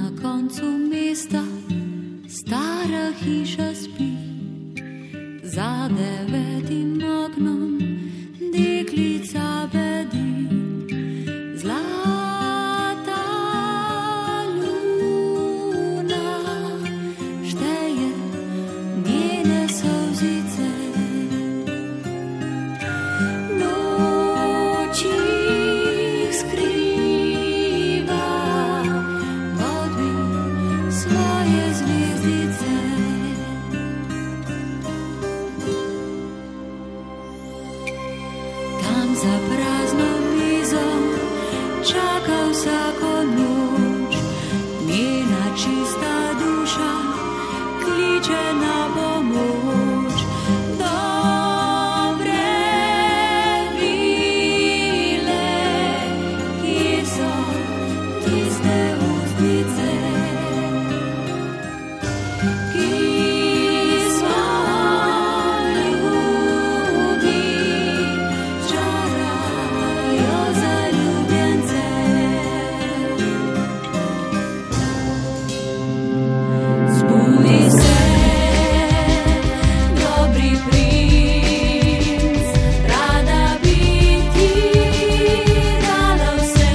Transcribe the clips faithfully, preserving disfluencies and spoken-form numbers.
Na koncu mesta stara hiša spi, za devetim oknom deklica bedi. Zlata luna šteje njene solzice, noč jih skriva, odbi svoje zvezdice. Tam za prazno mizo čaka vsako noč, njena čista duša kliče na pomoč. Dobre vile, kje so tiste ustnice, ki smo ljubi, čarajo zaljubljence. Zbudi se, dobri princ, rada bi ti dala vse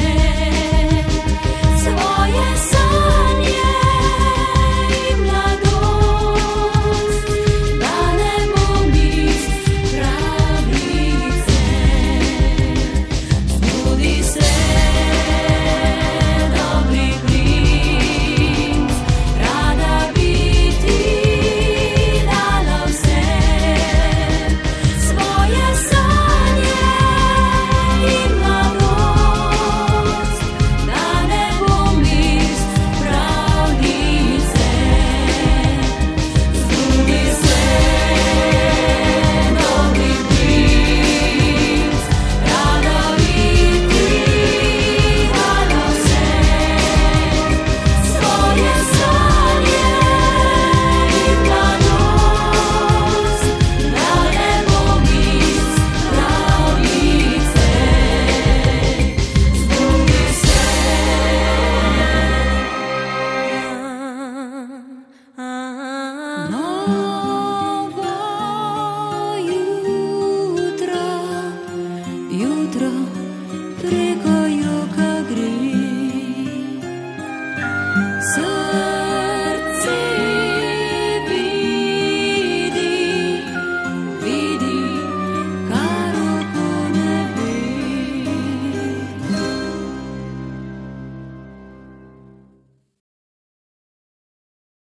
svoje sanje in mladost, da ne bomiš pravice. Zbudi se, dobri princ, rada bi ti dala vse svoje sanje in mladost, da ne bomiš pravice. Zbudi se, dobri princ, rada bi ti dala vse svoje sanje in mladost, da ne bomiš pravice. Zbudi se. Novo jutro, jutro preko joka gre.